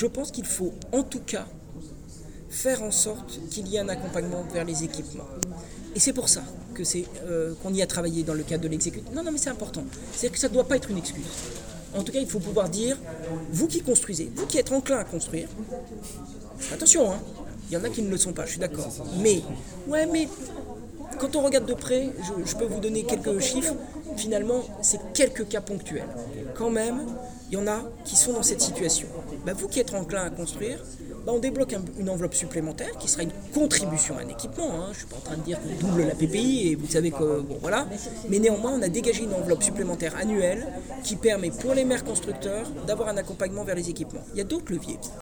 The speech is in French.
Je pense qu'il faut en tout cas faire en sorte qu'il y ait un accompagnement vers les équipements. Et c'est pour ça que qu'on y a travaillé dans le cadre de l'exécutif. Non, mais c'est important. C'est-à-dire que ça ne doit pas être une excuse. En tout cas, il faut pouvoir dire, vous qui construisez, vous qui êtes enclin à construire, attention, il y en a qui ne le sont pas, je suis d'accord. Mais quand on regarde de près, je peux vous donner quelques chiffres, finalement, c'est quelques cas ponctuels. Quand même, il y en a qui sont dans cette situation. Vous qui êtes enclin à construire, on débloque une enveloppe supplémentaire qui sera une contribution à un équipement. Je ne suis pas en train de dire qu'on double la PPI et vous savez que, voilà. Mais néanmoins, on a dégagé une enveloppe supplémentaire annuelle qui permet pour les maires constructeurs d'avoir un accompagnement vers les équipements. Il y a d'autres leviers.